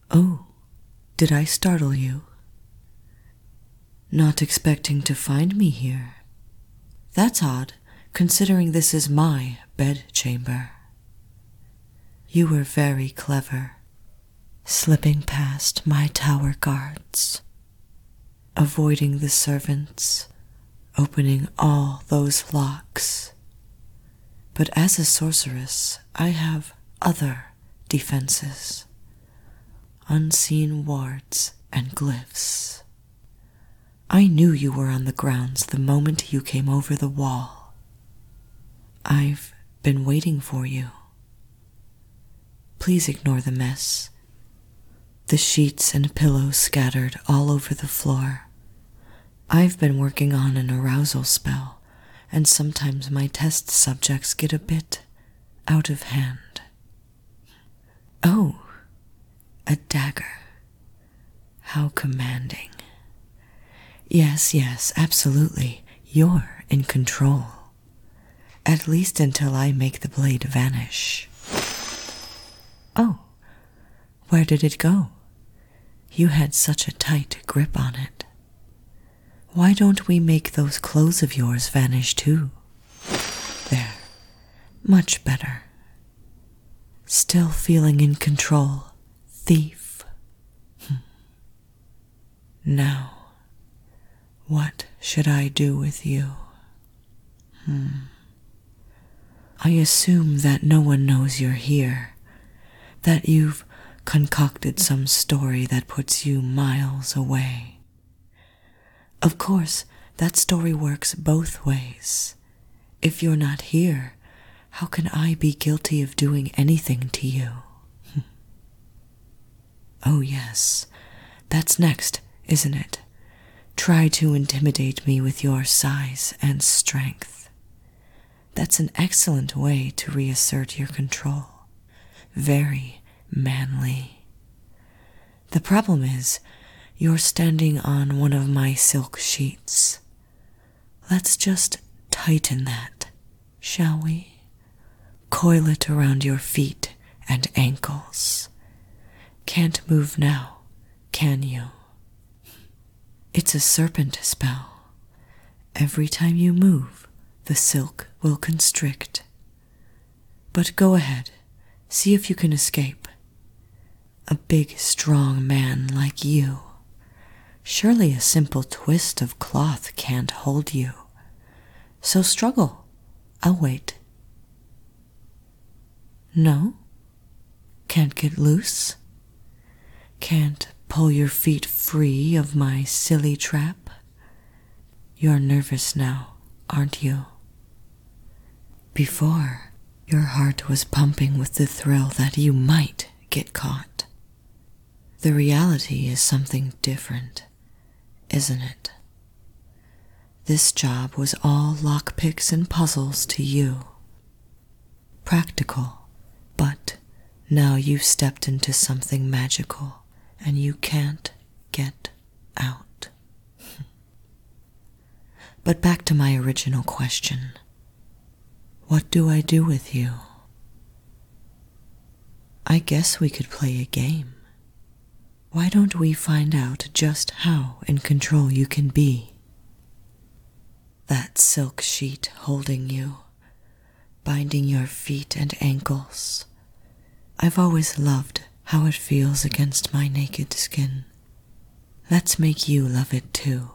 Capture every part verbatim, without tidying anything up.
Oh, did I startle you? Not expecting to find me here. That's odd, considering this is my bedchamber. You were very clever, slipping past my tower guards, avoiding the servants, opening all those locks. But as a sorceress, I have other defenses, unseen wards and glyphs. I knew you were on the grounds the moment you came over the wall. I've been waiting for you. Please ignore the mess. The sheets and pillows scattered all over the floor. I've been working on an arousal spell, and sometimes my test subjects get a bit out of hand. Oh, a dagger. How commanding. Yes, yes, absolutely. You're in control. At least until I make the blade vanish. Oh, where did it go? You had such a tight grip on it. Why don't we make those clothes of yours vanish too? There, much better. Still feeling in control, thief. Hm. Now, what should I do with you? Hmm. I assume that no one knows you're here, that you've concocted some story that puts you miles away. Of course, that story works both ways. If you're not here, how can I be guilty of doing anything to you? Oh yes, that's next, isn't it? Try to intimidate me with your size and strength. That's an excellent way to reassert your control. Very manly. The problem is, you're standing on one of my silk sheets. Let's just tighten that, shall we? Coil it around your feet and ankles. Can't move now, can you? It's a serpent spell. Every time you move, the silk will constrict. But go ahead, see if you can escape. A big, strong man like you. Surely a simple twist of cloth can't hold you. So struggle. I'll wait. No? Can't get loose? Can't pull your feet free of my silly trap? You're nervous now, aren't you? Before, your heart was pumping with the thrill that you might get caught. The reality is something different, isn't it? This job was all lockpicks and puzzles to you. Practical, but now you've stepped into something magical and you can't get out. But back to my original question. What do I do with you? I guess we could play a game. Why don't we find out just how in control you can be? That silk sheet holding you, binding your feet and ankles. I've always loved how it feels against my naked skin. Let's make you love it too.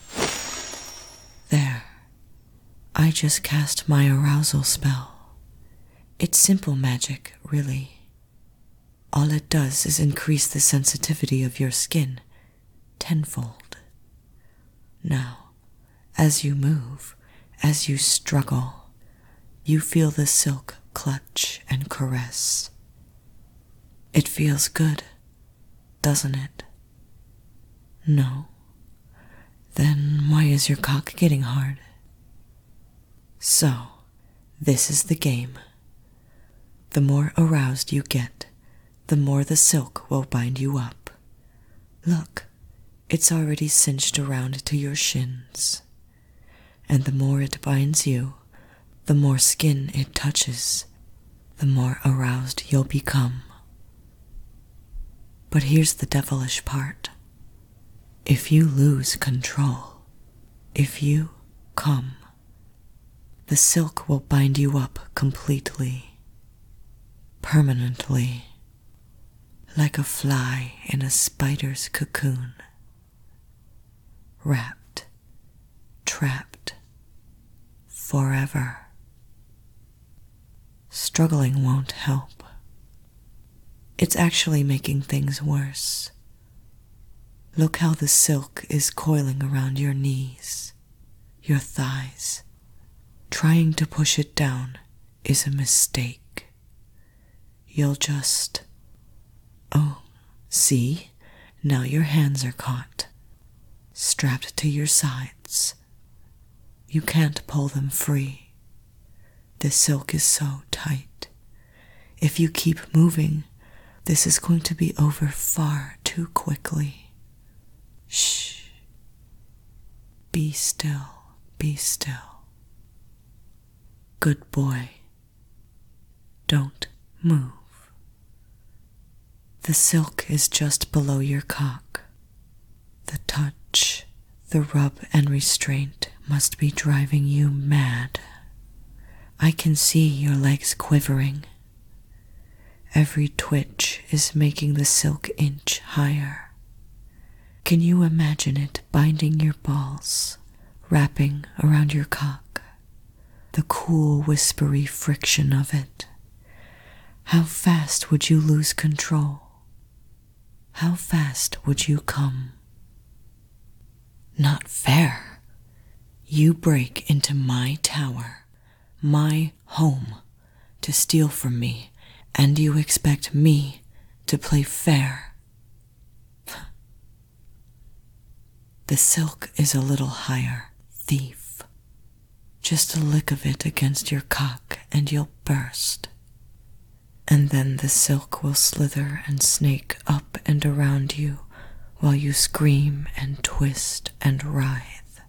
There. I just cast my arousal spell. It's simple magic, really. All it does is increase the sensitivity of your skin tenfold. Now, as you move, as you struggle, you feel the silk clutch and caress. It feels good, doesn't it? No? Then why is your cock getting hard? So, this is the game. The more aroused you get, the more the silk will bind you up. Look, it's already cinched around to your shins. And the more it binds you, the more skin it touches, the more aroused you'll become. But here's the devilish part. If you lose control, if you come, the silk will bind you up completely, permanently, like a fly in a spider's cocoon, wrapped, trapped, forever. Struggling won't help. It's actually making things worse. Look how the silk is coiling around your knees, your thighs. Trying to push it down is a mistake. You'll just... Oh, see? Now your hands are caught, strapped to your sides. You can't pull them free. The silk is so tight. If you keep moving, this is going to be over far too quickly. Shh. Be still, be still. Good boy. Don't move. The silk is just below your cock. The touch, the rub and restraint must be driving you mad. I can see your legs quivering. Every twitch is making the silk inch higher. Can you imagine it binding your balls, wrapping around your cock? The cool, whispery friction of it. How fast would you lose control? How fast would you come? Not fair. You break into my tower, my home, to steal from me, and you expect me to play fair. The silk is a little higher, thief. Just a lick of it against your cock and you'll burst. And then the silk will slither and snake up and around you while you scream and twist and writhe.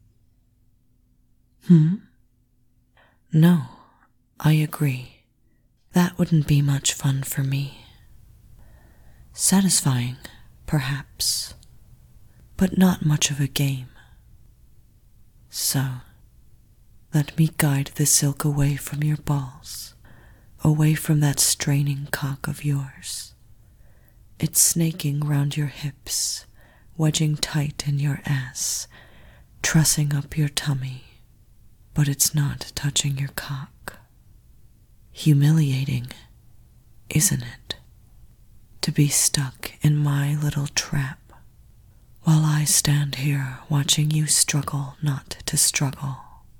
Hmm? No, I agree. That wouldn't be much fun for me. Satisfying, perhaps, but not much of a game. So, let me guide the silk away from your balls, away from that straining cock of yours. It's snaking round your hips, wedging tight in your ass, trussing up your tummy, but it's not touching your cock. Humiliating, isn't it? To be stuck in my little trap, while I stand here watching you struggle not to struggle.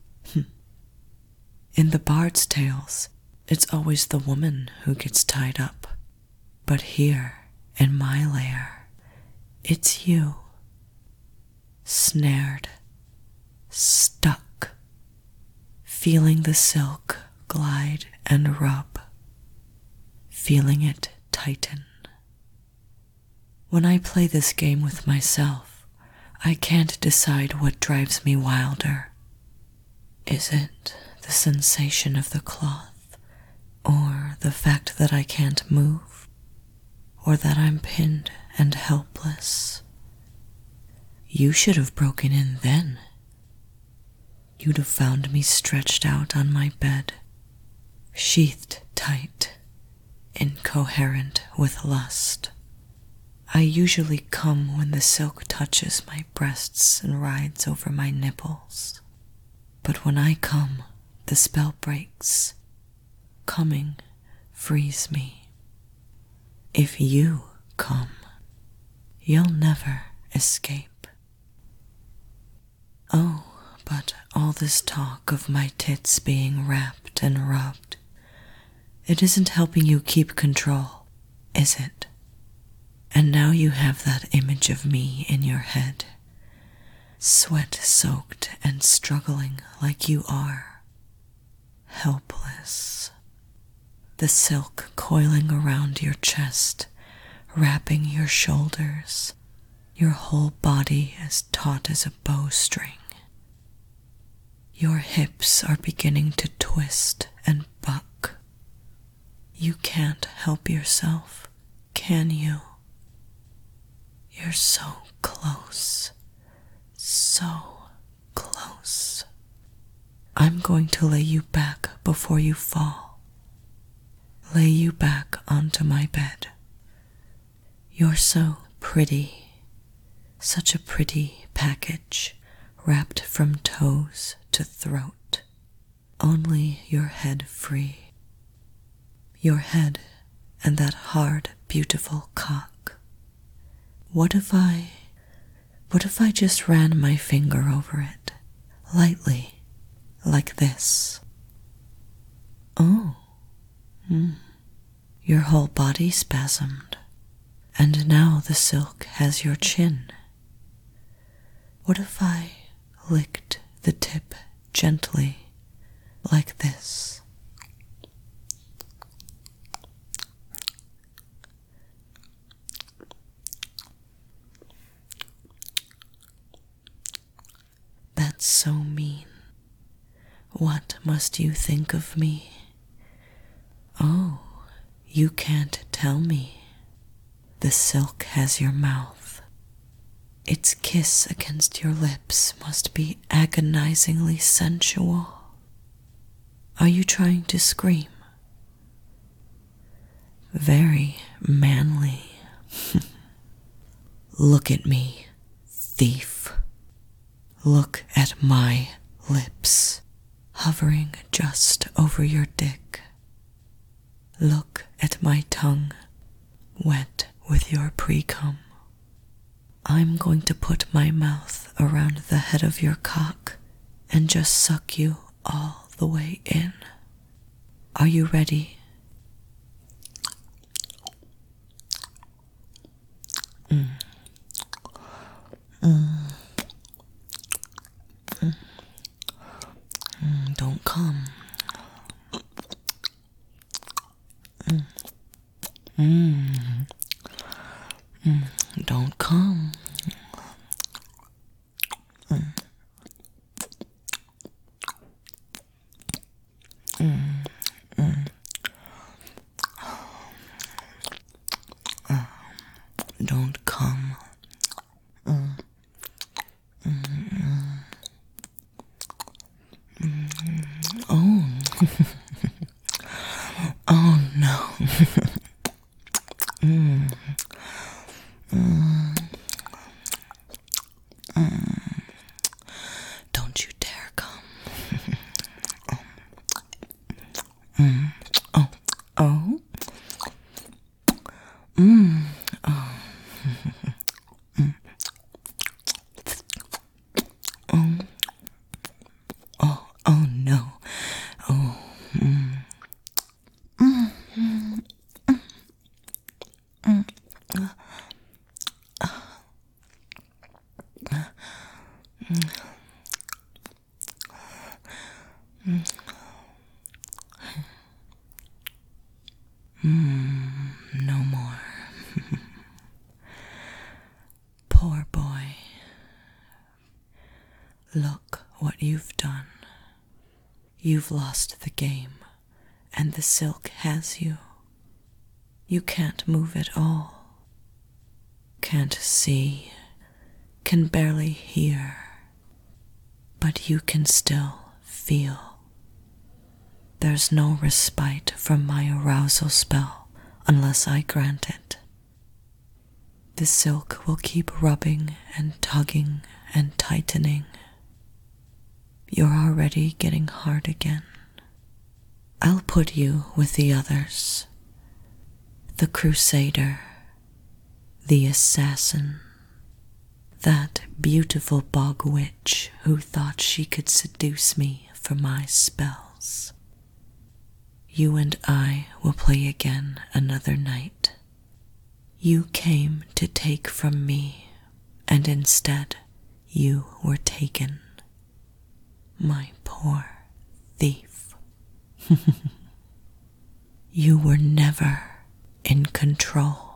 In the bard's tales, it's always the woman who gets tied up. But here, in my lair, it's you. Snared, stuck, feeling the silk glide and rub, feeling it tighten. When I play this game with myself, I can't decide what drives me wilder. Is it the sensation of the cloth, or the fact that I can't move, or that I'm pinned and helpless? You should have broken in then. You'd have found me stretched out on my bed, sheathed tight, incoherent with lust. I usually come when the silk touches my breasts and rides over my nipples. But when I come, the spell breaks. Coming frees me. If you come, you'll never escape. Oh, but all this talk of my tits being wrapped and rubbed, it isn't helping you keep control, is it? And now you have that image of me in your head, sweat-soaked and struggling like you are, helpless. The silk coiling around your chest, wrapping your shoulders, your whole body as taut as a bowstring. Your hips are beginning to twist and buck. You can't help yourself, can you? You're so close, so close. I'm going to lay you back before you fall. Lay you back onto my bed. You're so pretty, such a pretty package, wrapped from toes to throat. Only your head free. Your head and that hard, beautiful cock. What if I, what if I just ran my finger over it, lightly, like this? Oh, mm. Your whole body spasmed, and now the silk has your chin. What if I licked the tip gently, like this? That's so mean. What must you think of me? Oh, you can't tell me. The silk has your mouth. Its kiss against your lips must be agonizingly sensual. Are you trying to scream? Very manly. Look at me, thief. Look at my lips, hovering just over your dick. Look at my tongue, wet with your pre-cum. I'm going to put my mouth around the head of your cock and just suck you all the way in. Are you ready? Mm. Mm. Mm. Mm. Don't come. Mm. Mm. Mm. Don't come. Mm. Mm. Mm. Uh. Don't come. Mm. Mm. Mm. Oh. Oh no. mm. Mm. Mm. Don't you dare come. mm. Oh. Oh. Mm. Oh. mm. Oh. Oh. Oh no. Oh. Mm. Mm. Mm. Mm. Mm. Uh. Uh. Mm. Mm. Mm. No more. Poor boy. Look what you've done. You've lost the game, and the silk has you. You can't move at all. Can't see, can barely hear, but you can still feel. There's no respite from my arousal spell unless I grant it. The silk will keep rubbing and tugging and tightening. You're already getting hard again. I'll put you with the others. The crusader, the assassin, that beautiful bog witch who thought she could seduce me for my spells. You and I will play again another night. You came to take from me, and instead you were taken. My poor thief. You were never in control.